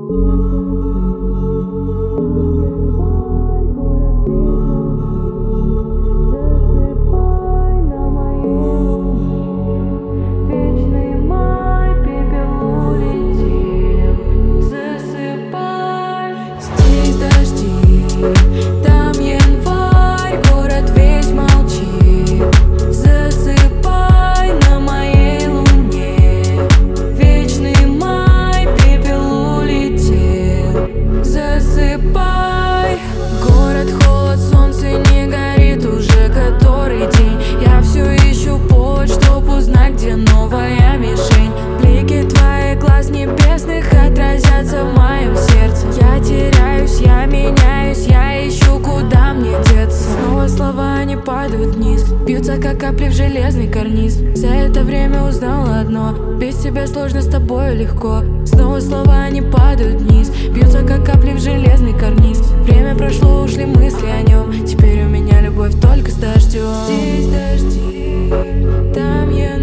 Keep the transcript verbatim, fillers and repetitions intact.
Падают вниз, бьются как капли в железный карниз. За это время узнала одно: без тебя сложно, с тобою легко. Снова слова не падают вниз, бьются как капли в железный карниз. Время прошло, ушли мысли о нем. Теперь у меня любовь только с дождем. Здесь дожди, там я